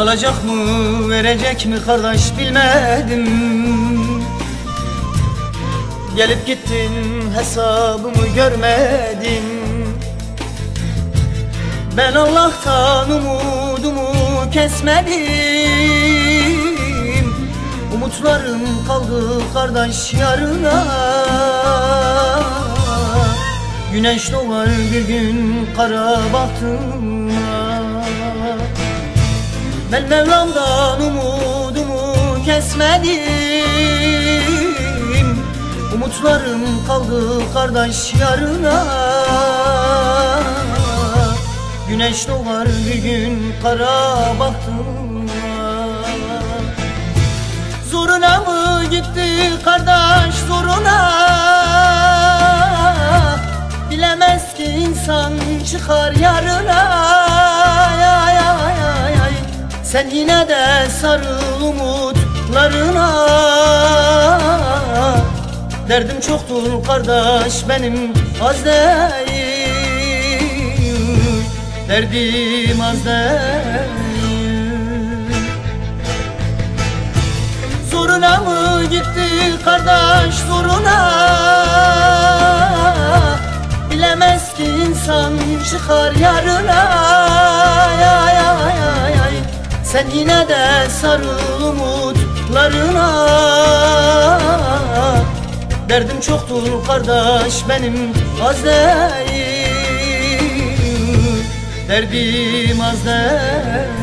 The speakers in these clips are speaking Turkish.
Alacak mı verecek mi kardeş bilmedim. Gelip gittin hesabımı görmedin. Ben Allah'tan umudumu kesmedim. Umutlarım kaldı kardeş yarına. Güneş doğar bir gün kara bahtına. Ben Mevlam'dan umudumu kesmedim. Umutlarım kaldı kardeş yarına. Güneş doğar bir gün kara bahtına. Zoruna mı gitti kardeş zoruna? Bilemez ki insan çıkar yarına. Sen yine de sarıl umutlarına. Derdim çoktur kardeş benim az değil. Derdim az değil. Zoruna mı gitti kardeş zoruna? Bilemez ki insan çıkar yarına. Sen yine de sarıl umutlarına. Derdim çoktur kardeş benim az değil. Derdim az değil.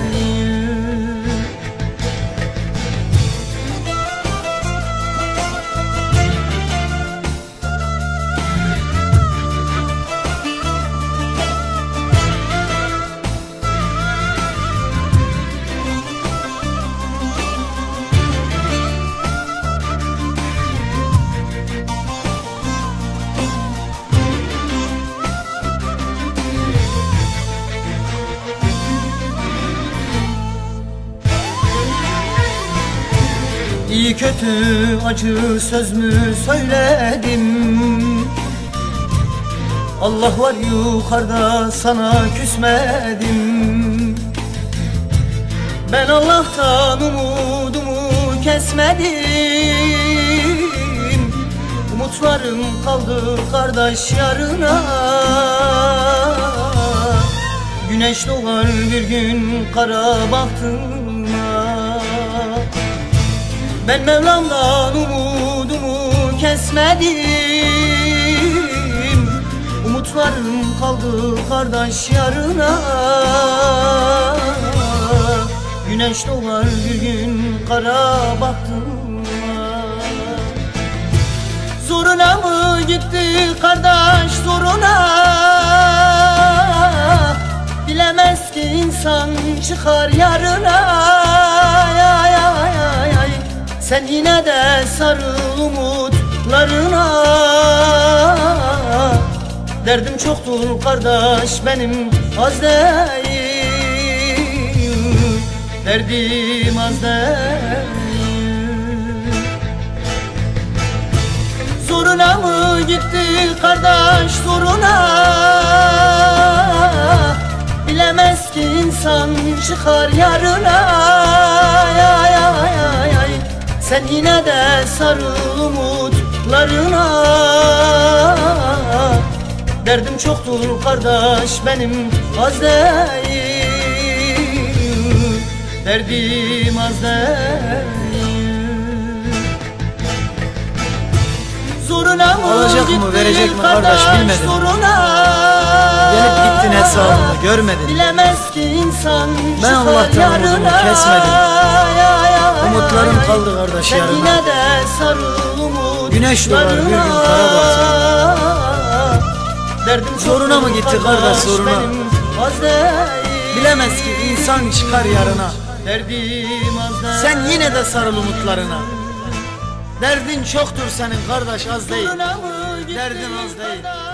İyi kötü acı söz mü söyledim? Allah var yukarıda sana küsmedim. Ben Allah'tan umudumu kesmedim. Umutlarım kaldı kardeş yarına. Güneş doğar bir gün kara bahtına. Ben Mevlam'dan umudumu kesmedim. Umutlarım kaldı kardeş yarına. Güneş doğar bir gün kara bahtına. Zoruna mı gitti kardeş zoruna? Bilemez ki insan çıkar yarına. Sen yine de sarıl umutlarına. Derdim çoktur kardeş benim az değil. Derdim az değil. Zoruna mı gitti kardeş zoruna? Bilemez ki insan çıkar yarına. Sen yine de sarıl umutlarına. Derdim çoktur kardeş benim az değil. Derdim az değil. Zoruna mı gitti verecek mi kardeş bilmedim. Zoruna. Gelip gittin hesabımı görmedin. Bilemez ki insan ben Allah'tan umudumu kesmedim. Umutlarım kaldı kardeş yarına. Yine de sarıl umutlarına. Güneş doğar bir gün kara bahtına. Zoruna mı gitti kardeş zoruna? Bilemez ki insan çıkar yarına. Sen yine de sarıl umutlarına. Derdin çoktur senin kardeş az değil. Derdin az değil.